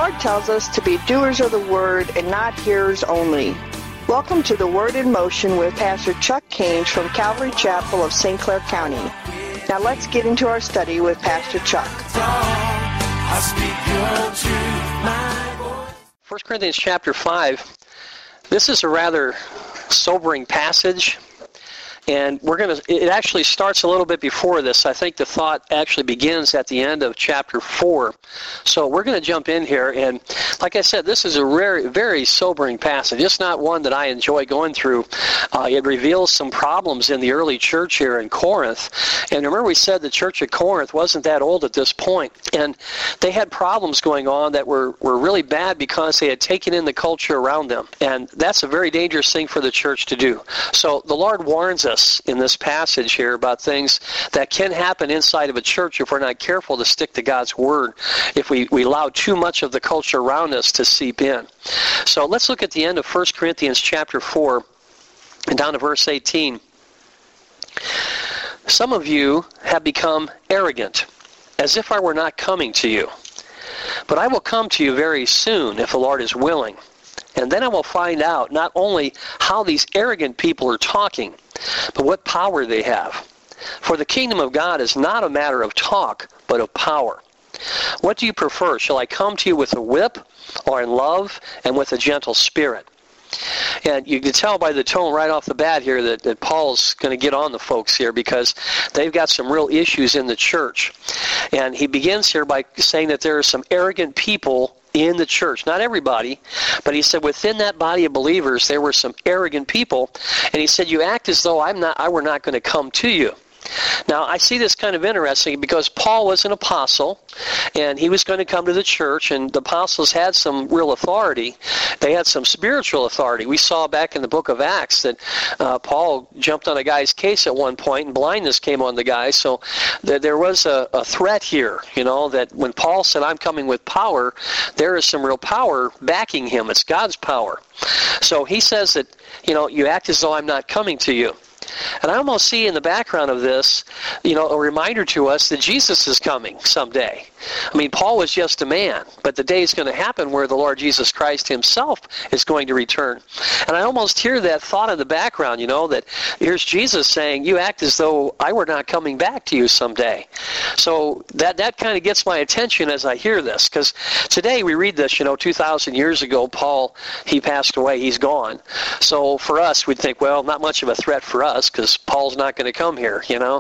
Lord tells us to be doers of the Word and not hearers only. Welcome to the Word in Motion with Pastor Chuck Caines from Calvary Chapel of St. Clair County. Now let's get into our study with Pastor Chuck. 1 Corinthians chapter 5, this is a rather sobering passage. And it actually starts a little bit before this. I think the thought actually begins at the end of chapter 4. So we're going to jump in here. And like I said, this is a very, very sobering passage. It's not one that I enjoy going through. It reveals some problems in the early church here in Corinth. And remember we said the church at Corinth wasn't that old at this point. And they had problems going on that were really bad because they had taken in the culture around them. And that's a very dangerous thing for the church to do. So the Lord warns us in this passage here about things that can happen inside of a church if we're not careful to stick to God's Word, if we allow too much of the culture around us to seep in. So let's look at the end of 1 Corinthians chapter 4 and down to verse 18. Some of you have become arrogant, as if I were not coming to you. But I will come to you very soon, if the Lord is willing. And then I will find out not only how these arrogant people are talking, but what power they have. For the kingdom of God is not a matter of talk, but of power. What do you prefer? Shall I come to you with a whip, or in love, and with a gentle spirit? And you can tell by the tone right off the bat here that Paul's going to get on the folks here because they've got some real issues in the church. And he begins here by saying that there are some arrogant people in the church. Not everybody, but he said within that body of believers there were some arrogant people. And he said, you act as though I were not going to come to you. Now, I see this kind of interesting because Paul was an apostle, and he was going to come to the church, and the apostles had some real authority. They had some spiritual authority. We saw back in the book of Acts that Paul jumped on a guy's case at one point, and blindness came on the guy. So there was a threat here, that when Paul said, I'm coming with power, there is some real power backing him. It's God's power. So he says that, you act as though I'm not coming to you. And I almost see in the background of this, a reminder to us that Jesus is coming someday. I mean, Paul was just a man, but the day is going to happen where the Lord Jesus Christ himself is going to return. And I almost hear that thought in the background, that here's Jesus saying, you act as though I were not coming back to you someday. So that kind of gets my attention as I hear this, because today we read this, 2,000 years ago, Paul, he passed away, he's gone. So for us, we'd think, well, not much of a threat for us, because Paul's not going to come here,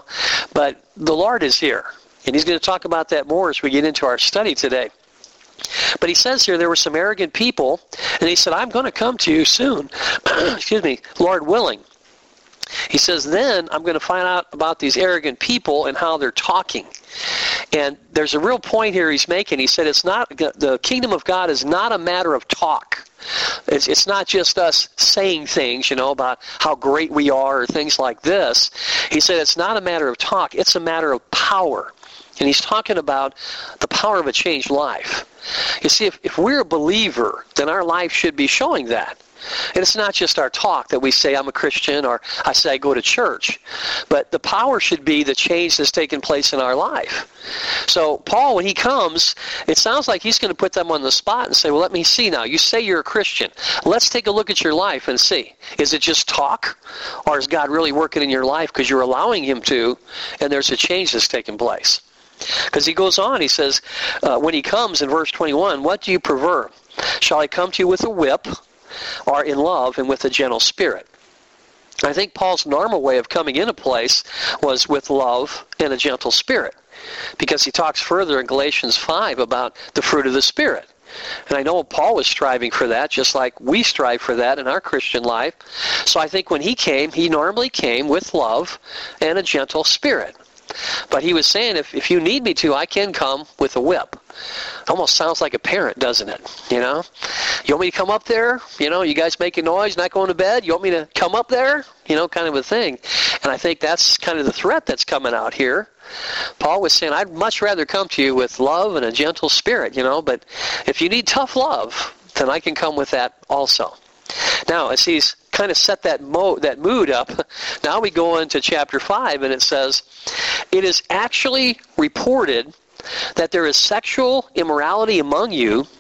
But the Lord is here. And he's going to talk about that more as we get into our study today. But he says here there were some arrogant people, and he said, I'm going to come to you soon. Excuse me, Lord willing. He says, then I'm going to find out about these arrogant people and how they're talking. And there's a real point here he's making. He said the kingdom of God is not a matter of talk. It's not just us saying things, about how great we are or things like this. He said it's not a matter of talk. It's a matter of power. And he's talking about the power of a changed life. You see, if we're a believer, then our life should be showing that. And it's not just our talk that we say I'm a Christian or I say I go to church. But the power should be the change that's taken place in our life. So Paul, when he comes, it sounds like he's going to put them on the spot and say, well, let me see now. You say you're a Christian. Let's take a look at your life and see. Is it just talk? Or is God really working in your life because you're allowing him to, and there's a change that's taken place? Because he goes on, he says, when he comes in verse 21, what do you prefer? Shall I come to you with a whip, or in love and with a gentle spirit? I think Paul's normal way of coming in a place was with love and a gentle spirit, because he talks further in Galatians 5 about the fruit of the Spirit. And I know Paul was striving for that, just like we strive for that in our Christian life. So I think when he came, he normally came with love and a gentle spirit. But he was saying, if you need me to, I can come with a whip. It almost sounds like a parent, doesn't it? You want me to come up there? You guys making noise, not going to bed? You want me to come up there? Kind of a thing. And I think that's kind of the threat that's coming out here. Paul was saying, I'd much rather come to you with love and a gentle spirit, but if you need tough love, then I can come with that also. Now, as he's kind of set that mood up, now we go into chapter 5, and it says, it is actually reported that there is sexual immorality among you,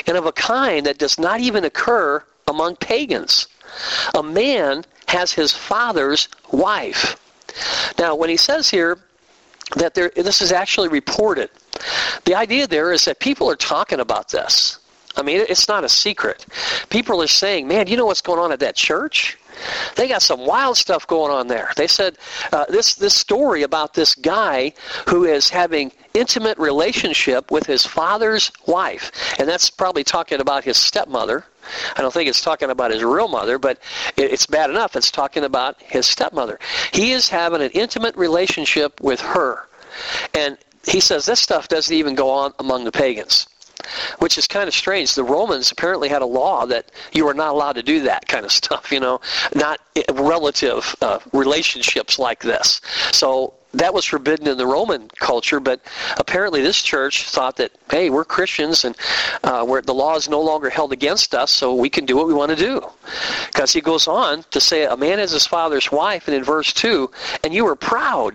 and of a kind that does not even occur among pagans. A man has his father's wife. Now, when he says here that this is actually reported, the idea there is that people are talking about this. I mean, it's not a secret. People are saying, man, you know what's going on at that church? They got some wild stuff going on there. They said this story about this guy who is having intimate relationship with his father's wife. And that's probably talking about his stepmother. I don't think it's talking about his real mother, but it's bad enough it's talking about his stepmother. He is having an intimate relationship with her. And he says this stuff doesn't even go on among the pagans, which is kind of strange. The Romans apparently had a law that you were not allowed to do that kind of stuff, not relative relationships like this. So that was forbidden in the Roman culture, but apparently this church thought that, hey, we're Christians and the law is no longer held against us, so we can do what we want to do. Because he goes on to say, a man has his father's wife, and in verse 2, and you were proud.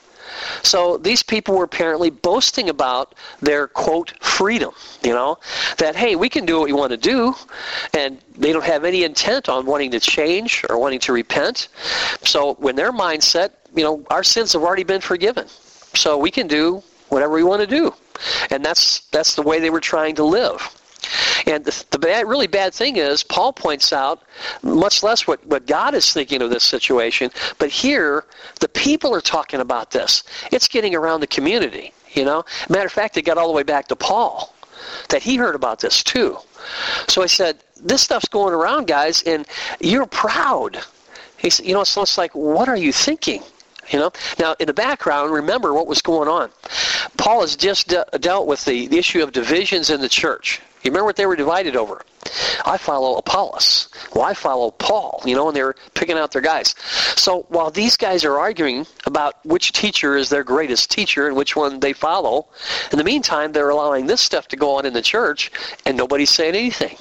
So these people were apparently boasting about their, quote, freedom, that, hey, we can do what we want to do, and they don't have any intent on wanting to change or wanting to repent. So when their mindset, our sins have already been forgiven, so we can do whatever we want to do. And that's the way they were trying to live. And the really bad thing is, Paul points out much less what God is thinking of this situation, but here, the people are talking about this. It's getting around the community, Matter of fact, it got all the way back to Paul, that he heard about this too. So I said, this stuff's going around, guys, and you're proud. He said, it's almost like, what are you thinking? Now, in the background, remember what was going on. Paul has just dealt with the issue of divisions in the church. You remember what they were divided over? I follow Apollos. Well, I follow Paul, and they were picking out their guys. So while these guys are arguing about which teacher is their greatest teacher and which one they follow, in the meantime, they're allowing this stuff to go on in the church, and nobody's saying anything,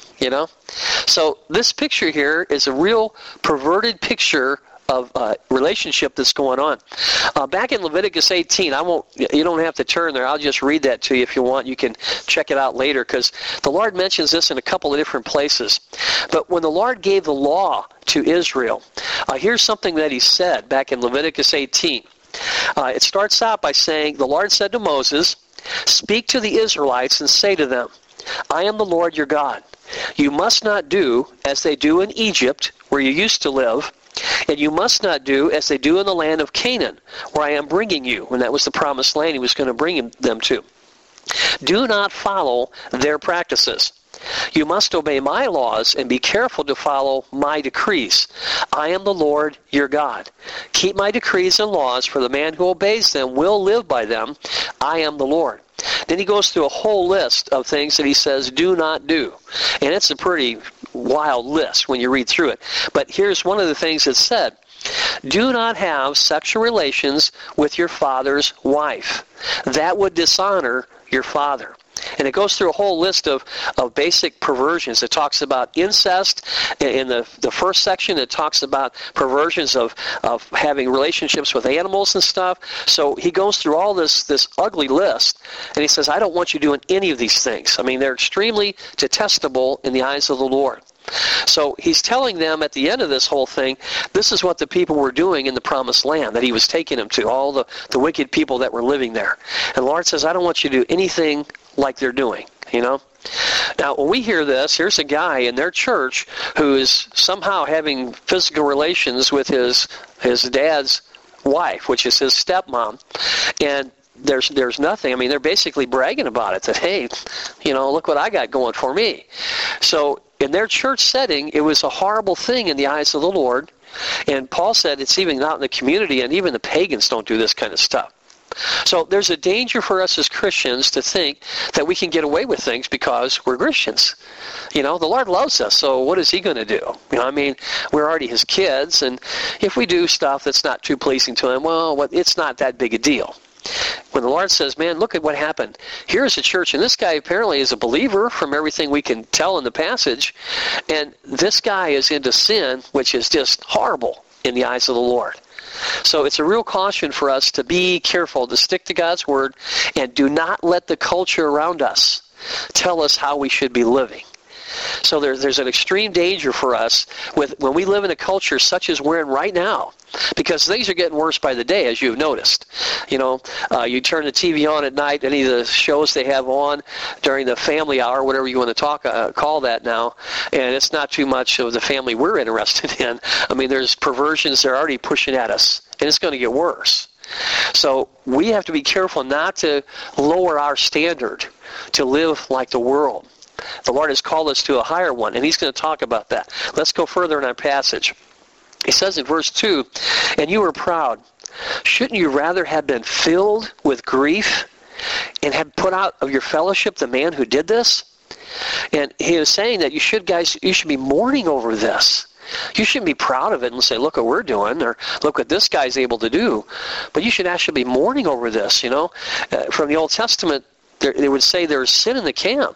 So this picture here is a real perverted picture of relationship that's going on. Back in Leviticus 18, you don't have to turn there. I'll just read that to you if you want. You can check it out later, because the Lord mentions this in a couple of different places. But when the Lord gave the law to Israel, here's something that he said back in Leviticus 18. It starts out by saying, the Lord said to Moses, "Speak to the Israelites and say to them, I am the Lord your God. You must not do as they do in Egypt, where you used to live, and you must not do as they do in the land of Canaan, where I am bringing you." And that was the promised land he was going to bring them to. "Do not follow their practices. You must obey my laws and be careful to follow my decrees. I am the Lord your God. Keep my decrees and laws, for the man who obeys them will live by them. I am the Lord." Then he goes through a whole list of things that he says do not do. And it's a pretty wild list when you read through it. But here's one of the things that's said. "Do not have sexual relations with your father's wife. That would dishonor your father." And it goes through a whole list of basic perversions. It talks about incest. In the first section, it talks about perversions of having relationships with animals and stuff. So he goes through all this ugly list, and he says, I don't want you doing any of these things. I mean, they're extremely detestable in the eyes of the Lord. So he's telling them at the end of this whole thing, this is what the people were doing in the promised land that he was taking them to, all the wicked people that were living there. And the Lord says, I don't want you to do anything like they're doing, Now, when we hear this, here's a guy in their church who is somehow having physical relations with his dad's wife, which is his stepmom, and there's nothing. I mean, they're basically bragging about it, that, hey, look what I got going for me. So in their church setting, it was a horrible thing in the eyes of the Lord. And Paul said it's even out in the community, and even the pagans don't do this kind of stuff. So there's a danger for us as Christians to think that we can get away with things because we're Christians. The Lord loves us, so what is he going to do? We're already his kids, and if we do stuff that's not too pleasing to him, well, it's not that big a deal. When the Lord says, man, look at what happened. Here's a church, and this guy apparently is a believer from everything we can tell in the passage, and this guy is into sin, which is just horrible in the eyes of the Lord. So it's a real caution for us to be careful, to stick to God's Word, and do not let the culture around us tell us how we should be living. So there's an extreme danger for us when we live in a culture such as we're in right now, because things are getting worse by the day, as you've noticed. You you turn the TV on at night, any of the shows they have on during the family hour, whatever you want to call that now, and it's not too much of the family we're interested in. I mean, there's perversions they're already pushing at us, and it's going to get worse. So we have to be careful not to lower our standard to live like the world. The Lord has called us to a higher one, and he's going to talk about that. Let's go further in our passage. He says in verse 2, "And you were proud. Shouldn't you rather have been filled with grief and have put out of your fellowship the man who did this?" And he is saying that you should be mourning over this. You shouldn't be proud of it and say, look what we're doing, or look what this guy's able to do. But you should actually be mourning over this, From the Old Testament, they would say there's sin in the camp,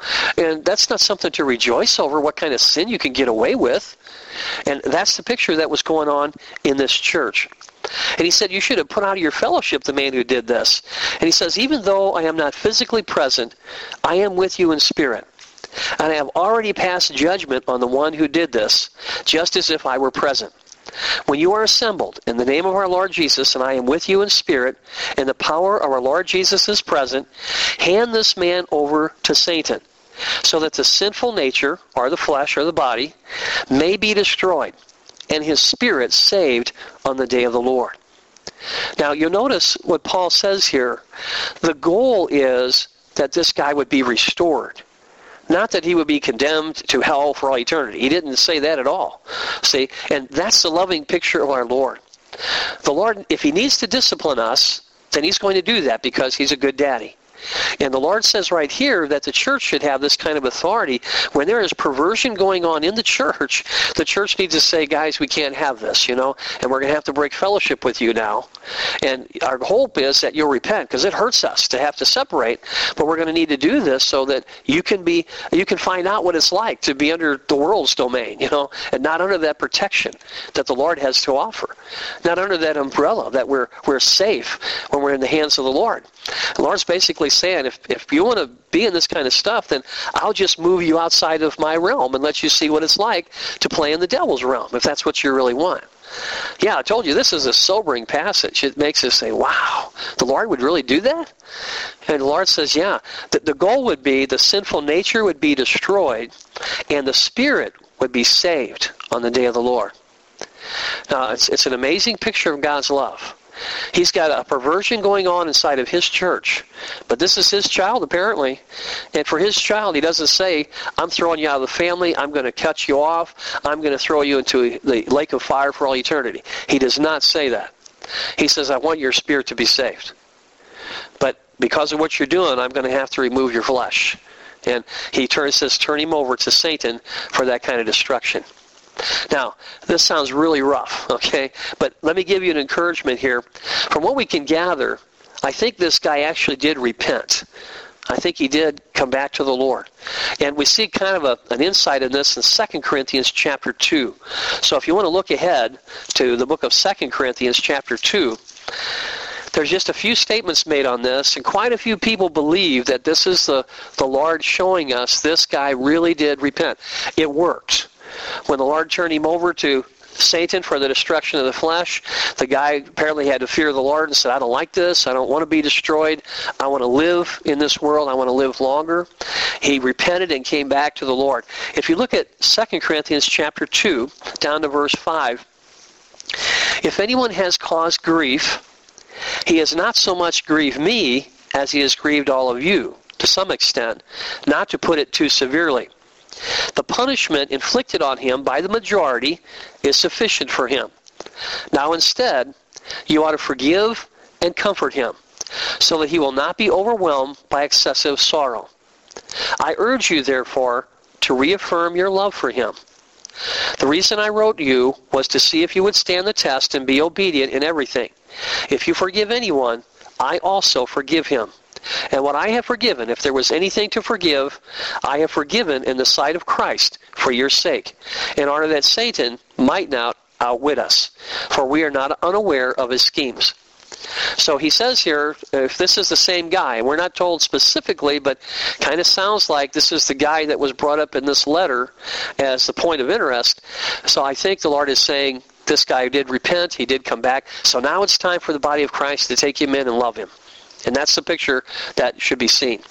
and that's not something to rejoice over, what kind of sin you can get away with. And that's the picture that was going on in this church. And he said, you should have put out of your fellowship the man who did this. And he says, even though I am not physically present, I am with you in spirit. And I have already passed judgment on the one who did this, just as if I were present. When you are assembled in the name of our Lord Jesus, and I am with you in spirit, and the power of our Lord Jesus is present, hand this man over to Satan, so that the sinful nature, or the flesh, or the body, may be destroyed, and his spirit saved on the day of the Lord. Now, you'll notice what Paul says here. The goal is that this guy would be restored. Not that he would be condemned to hell for all eternity. He didn't say that at all. See, and that's the loving picture of our Lord. The Lord, if he needs to discipline us, then he's going to do that because he's a good daddy. And the Lord says right here that the church should have this kind of authority. When there is perversion going on in the church needs to say, guys, we can't have this, and we're going to have to break fellowship with you now. And our hope is that you'll repent, because it hurts us to have to separate, but we're going to need to do this so that you can find out what it's like to be under the world's domain, and not under that protection that the Lord has to offer. Not under that umbrella that we're safe when we're in the hands of the Lord. The Lord's basically saying, if you want to be in this kind of stuff, then I'll just move you outside of my realm and let you see what it's like to play in the devil's realm, if that's what you really want. Yeah, I told you, this is a sobering passage. It makes us say, wow, the Lord would really do that? And the Lord says, yeah, the goal would be the sinful nature would be destroyed, and the spirit would be saved on the day of the Lord. Now, it's an amazing picture of God's love. He's got a perversion going on inside of his church. But this is his child, apparently. And for his child, he doesn't say, I'm throwing you out of the family, I'm going to cut you off, I'm going to throw you into the lake of fire for all eternity. He does not say that. He says, I want your spirit to be saved. But because of what you're doing, I'm going to have to remove your flesh. And he says, turn him over to Satan for that kind of destruction. Now, this sounds really rough, okay? But let me give you an encouragement here. From what we can gather, I think this guy actually did repent. I think he did come back to the Lord. And we see kind of an insight in this in 2 Corinthians chapter 2. So if you want to look ahead to the book of 2 Corinthians chapter 2, there's just a few statements made on this, and quite a few people believe that this is the Lord showing us this guy really did repent. It worked. When the Lord turned him over to Satan for the destruction of the flesh, the guy apparently had to fear the Lord and said, I don't like this, I don't want to be destroyed, I want to live in this world, I want to live longer. He repented and came back to the Lord. If you look at 2 Corinthians chapter 2, down to verse 5, if anyone has caused grief, he has not so much grieved me as he has grieved all of you, to some extent, not to put it too severely. The punishment inflicted on him by the majority is sufficient for him. Now instead, you ought to forgive and comfort him, so that he will not be overwhelmed by excessive sorrow. I urge you, therefore, to reaffirm your love for him. The reason I wrote you was to see if you would stand the test and be obedient in everything. If you forgive anyone, I also forgive him. And what I have forgiven, if there was anything to forgive, I have forgiven in the sight of Christ for your sake, in order that Satan might not outwit us, for we are not unaware of his schemes. So he says here, if this is the same guy, and we're not told specifically, but kind of sounds like this is the guy that was brought up in this letter as the point of interest. So I think the Lord is saying, this guy did repent, he did come back, so now it's time for the body of Christ to take him in and love him. And that's the picture that should be seen.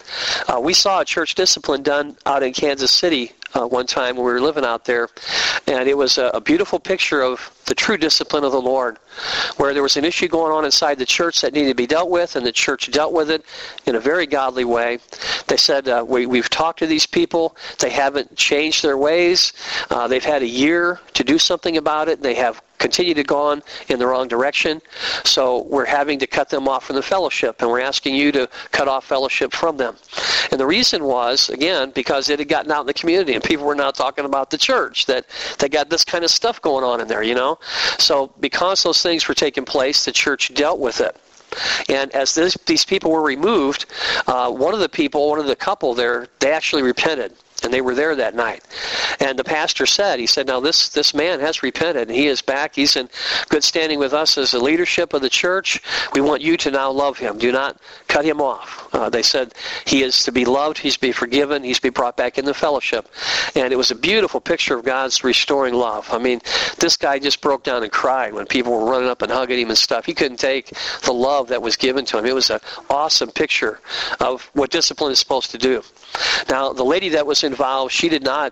We saw a church discipline done out in Kansas City one time when we were living out there, and it was a beautiful picture of the true discipline of the Lord, where there was an issue going on inside the church that needed to be dealt with, and the church dealt with it in a very godly way. They said, we've talked to these people, they haven't changed their ways, they've had a year to do something about it, they have continue to go on in the wrong direction, so we're having to cut them off from the fellowship, and we're asking you to cut off fellowship from them. And the reason was, again, because it had gotten out in the community, and people were now talking about the church, that they got this kind of stuff going on in there, you know. So because those things were taking place, the church dealt with it. And as these people were removed, one of the couple there, they actually repented. And they were there that night. And the pastor said, he said, now this man has repented, and he is back. He's in good standing with us as the leadership of the church. We want you to now love him. Do not cut him off. They said he is to be loved, he's to be forgiven, he's to be brought back into fellowship. And it was a beautiful picture of God's restoring love. I mean, this guy just broke down and cried when people were running up and hugging him and stuff. He couldn't take the love that was given to him. It was an awesome picture of what discipline is supposed to do. Now, the lady that was involved, she did not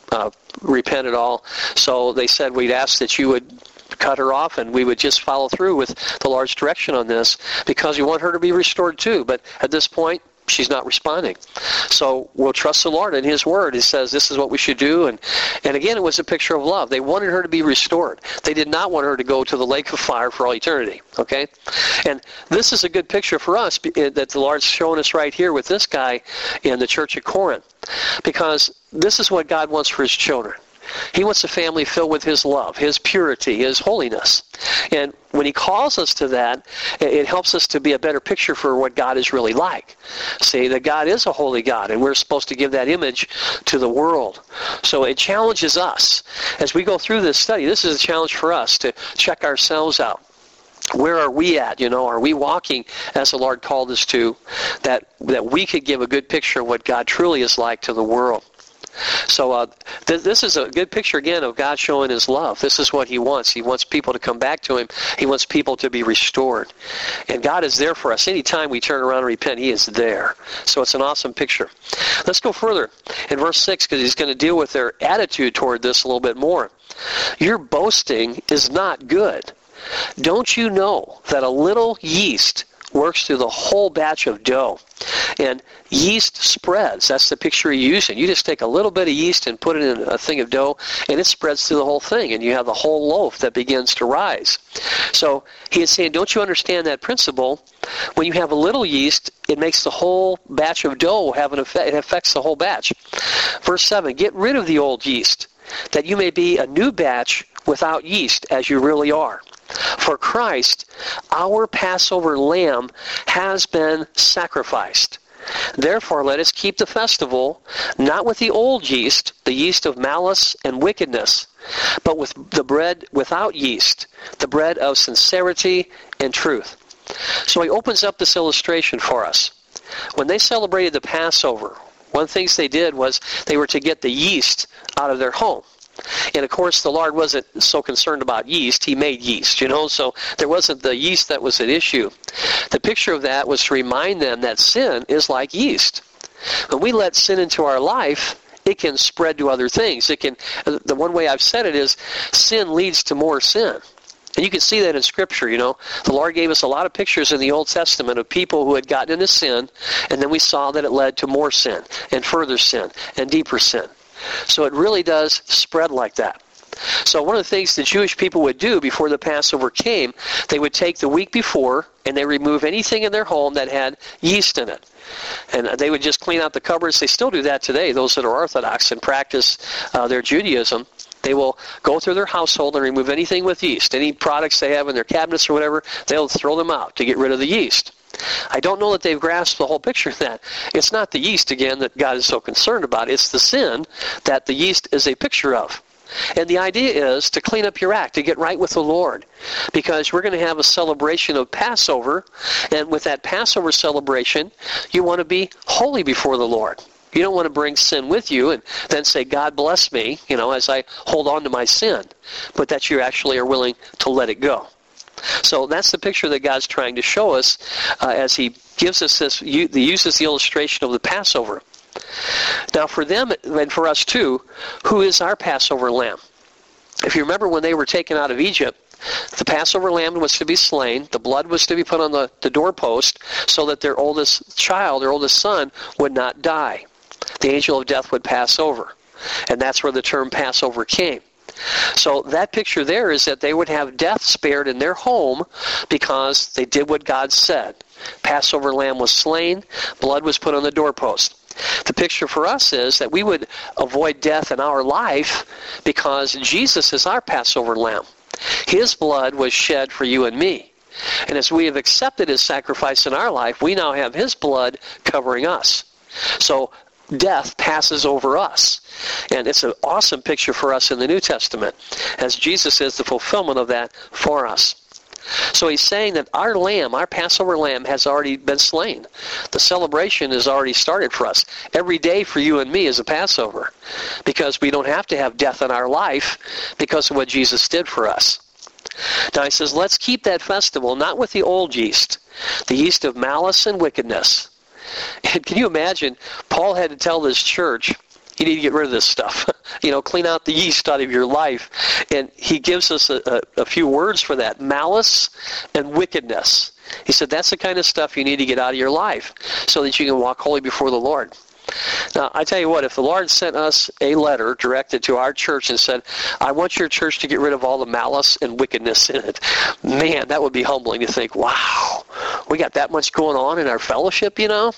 repent at all. So they said, we'd ask that you would cut her off, and we would just follow through with the Lord's direction on this, because we want her to be restored too. But at this point, she's not responding. So we'll trust the Lord in His Word. He says this is what we should do. And again, it was a picture of love. They wanted her to be restored. They did not want her to go to the lake of fire for all eternity. Okay? And this is a good picture for us that the Lord's showing us right here with this guy in the church at Corinth. Because this is what God wants for His children. He wants a family filled with His love, His purity, His holiness. And when He calls us to that, it helps us to be a better picture for what God is really like. See, that God is a holy God, and we're supposed to give that image to the world. So it challenges us. As we go through this study, this is a challenge for us to check ourselves out. Where are we at? You know, are we walking as the Lord called us to, that we could give a good picture of what God truly is like to the world? So this is a good picture, again, of God showing His love. This is what He wants. He wants people to come back to Him. He wants people to be restored. And God is there for us. Anytime we turn around and repent, He is there. So it's an awesome picture. Let's go further in verse 6, because he's going to deal with their attitude toward this a little bit more. Your boasting is not good. Don't you know that a little yeast works through the whole batch of dough? And yeast spreads. That's the picture you're using. You just take a little bit of yeast and put it in a thing of dough, and it spreads through the whole thing, and you have the whole loaf that begins to rise. So he is saying, don't you understand that principle? When you have a little yeast, it makes the whole batch of dough have an effect. It affects the whole batch. Verse 7, get rid of the old yeast, that you may be a new batch without yeast, as you really are. For Christ, our Passover lamb, has been sacrificed. Therefore, let us keep the festival, not with the old yeast, the yeast of malice and wickedness, but with the bread without yeast, the bread of sincerity and truth. So he opens up this illustration for us. When they celebrated the Passover, one of the things they did was they were to get the yeast out of their home. And of course, the Lord wasn't so concerned about yeast. He made yeast, you know, so there wasn't the yeast that was at issue. The picture of that was to remind them that sin is like yeast. When we let sin into our life, it can spread to other things. The one way I've said it is, sin leads to more sin. And you can see that in Scripture, you know. The Lord gave us a lot of pictures in the Old Testament of people who had gotten into sin, and then we saw that it led to more sin, and further sin, and deeper sin. So it really does spread like that. So one of the things the Jewish people would do before the Passover came, they would take the week before and they remove anything in their home that had yeast in it. And they would just clean out the cupboards. They still do that today, those that are Orthodox and practice their Judaism. They will go through their household and remove anything with yeast. Any products they have in their cabinets or whatever, they'll throw them out to get rid of the yeast. I don't know that they've grasped the whole picture of that. It's not the yeast, again, that God is so concerned about. It's the sin that the yeast is a picture of. And the idea is to clean up your act, to get right with the Lord. Because we're going to have a celebration of Passover. And with that Passover celebration, you want to be holy before the Lord. You don't want to bring sin with you and then say, God bless me, as I hold on to my sin. But that you actually are willing to let it go. So that's the picture that God's trying to show us as he gives us this, he uses the illustration of the Passover. Now for them, and for us too, who is our Passover lamb? If you remember when they were taken out of Egypt, the Passover lamb was to be slain. The blood was to be put on the doorpost so that their oldest child, their oldest son, would not die. The angel of death would pass over. And that's where the term Passover came. So that picture there is that they would have death spared in their home because they did what God said. Passover lamb was slain, blood was put on the doorpost. The picture for us is that we would avoid death in our life because Jesus is our Passover lamb. His blood was shed for you and me. And as we have accepted his sacrifice in our life, we now have his blood covering us. So death passes over us. And it's an awesome picture for us in the New Testament, as Jesus is the fulfillment of that for us. So he's saying that our lamb, our Passover lamb, has already been slain. The celebration has already started for us. Every day for you and me is a Passover, because we don't have to have death in our life because of what Jesus did for us. Now he says, let's keep that festival not with the old yeast, the yeast of malice and wickedness. And can you imagine, Paul had to tell this church, you need to get rid of this stuff. Clean out the yeast out of your life. And he gives us a few words for that. Malice and wickedness. He said that's the kind of stuff you need to get out of your life so that you can walk holy before the Lord. Now, I tell you what, if the Lord sent us a letter directed to our church and said, I want your church to get rid of all the malice and wickedness in it, man, that would be humbling to think, wow, we got that much going on in our fellowship,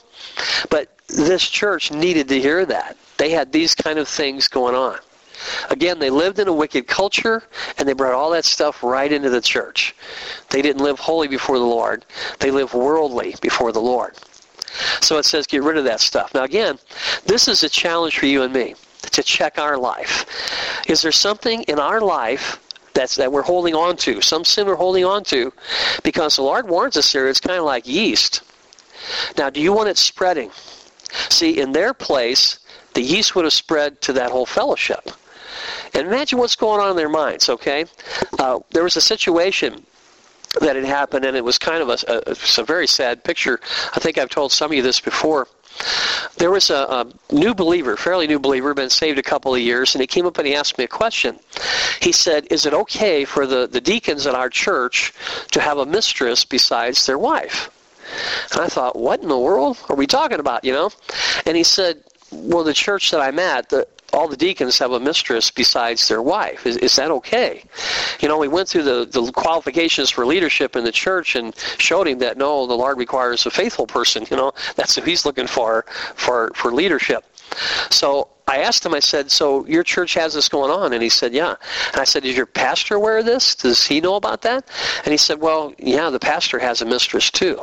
But this church needed to hear that. They had these kind of things going on. Again, they lived in a wicked culture, and they brought all that stuff right into the church. They didn't live holy before the Lord. They lived worldly before the Lord. So it says get rid of that stuff. Now again, this is a challenge for you and me, to check our life. Is there something in our life that we're holding on to, some sin we're holding on to? Because the Lord warns us here, it's kind of like yeast. Now, do you want it spreading? See, in their place, the yeast would have spread to that whole fellowship. And imagine what's going on in their minds, okay? There was a situation that had happened, and it was kind of a very sad picture. I think I've told some of you this before. There was a new believer, fairly new believer, been saved a couple of years, and he came up and he asked me a question. He said, is it okay for the deacons at our church to have a mistress besides their wife? And I thought, what in the world are we talking about, And he said, well, the church that I'm at, all the deacons have a mistress besides their wife. Is that okay? We went through the qualifications for leadership in the church and showed him that, no, the Lord requires a faithful person. That's who he's looking for leadership. So I asked him, I said, so your church has this going on? And he said, yeah. And I said, is your pastor aware of this? Does he know about that? And he said, well, yeah, the pastor has a mistress too.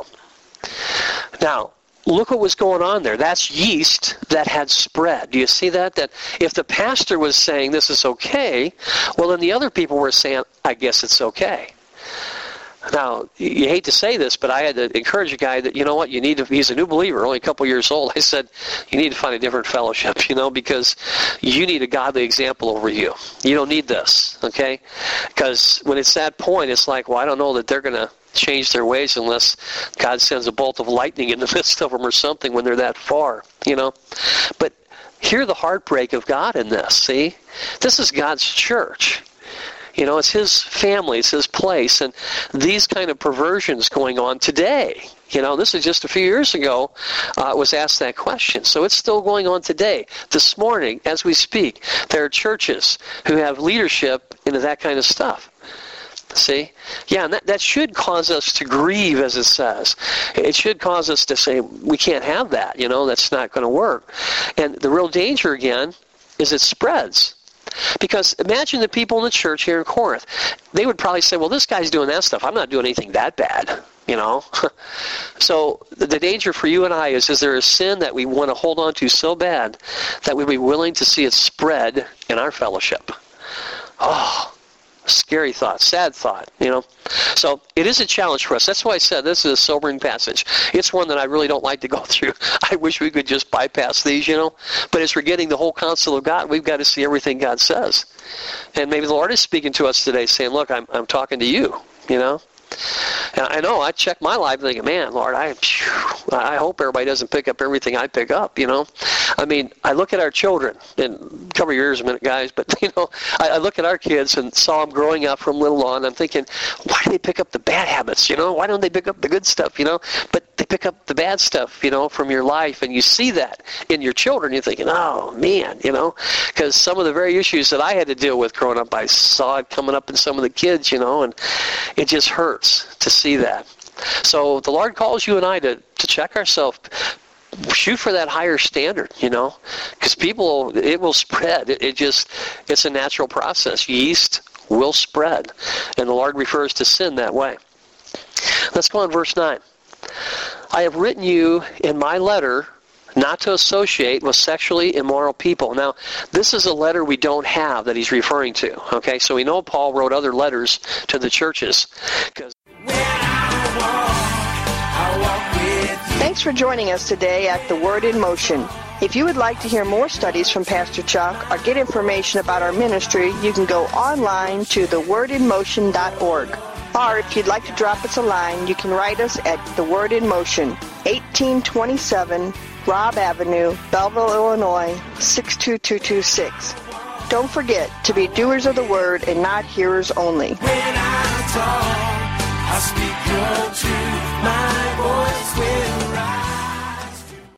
Now, look what was going on there. That's yeast that had spread. Do you see that? That if the pastor was saying this is okay, well, then the other people were saying, I guess it's okay. Now, you hate to say this, but I had to encourage a guy that, you know what, he's a new believer, only a couple years old. I said, you need to find a different fellowship, because you need a godly example over you. You don't need this, okay? Because when it's that point, it's like, well, I don't know that they're going to change their ways unless God sends a bolt of lightning in the midst of them or something when they're that far, But hear the heartbreak of God in this, see? This is God's church. It's his family, it's his place, and these kind of perversions going on today. This is just a few years ago, was asked that question. So it's still going on today. This morning, as we speak, there are churches who have leadership into that kind of stuff. See? Yeah, and that should cause us to grieve, as it says. It should cause us to say, we can't have that, that's not going to work. And the real danger, again, is it spreads. Because imagine the people in the church here in Corinth. They would probably say, well, this guy's doing that stuff. I'm not doing anything that bad, So the danger for you and I is there a sin that we want to hold on to so bad that we'd be willing to see it spread in our fellowship? Scary thought, sad thought, So it is a challenge for us. That's why I said this is a sobering passage. It's one that I really don't like to go through. I wish we could just bypass these, But as we're getting the whole counsel of God, we've got to see everything God says. And maybe the Lord is speaking to us today saying, look, I'm talking to you, And I know I check my life thinking, man, Lord, I hope everybody doesn't pick up everything I pick up, I mean, I look at our children, and cover your ears a minute, guys, but, I look at our kids and saw them growing up from little on. I'm thinking, why do they pick up the bad habits, Why don't they pick up the good stuff, But they pick up the bad stuff, from your life, and you see that in your children. You're thinking, oh, man, because some of the very issues that I had to deal with growing up, I saw it coming up in some of the kids, and it just hurts to see that. So the Lord calls you and I to check ourselves, shoot for that higher standard, because it will spread. It's a natural process. Yeast will spread, and the Lord refers to sin that way. Let's go on verse 9. I have written you in my letter not to associate with sexually immoral people. Now, this is a letter we don't have that he's referring to. Okay, so we know Paul wrote other letters to the churches. Thanks for joining us today at The Word in Motion. If you would like to hear more studies from Pastor Chuck or get information about our ministry, you can go online to thewordinmotion.org. Or if you'd like to drop us a line, you can write us at The Word in Motion, 1827 Robb Avenue, Belleville, Illinois, 62226. Don't forget to be doers of the word and not hearers only. When I talk, I speak your truth, my voice will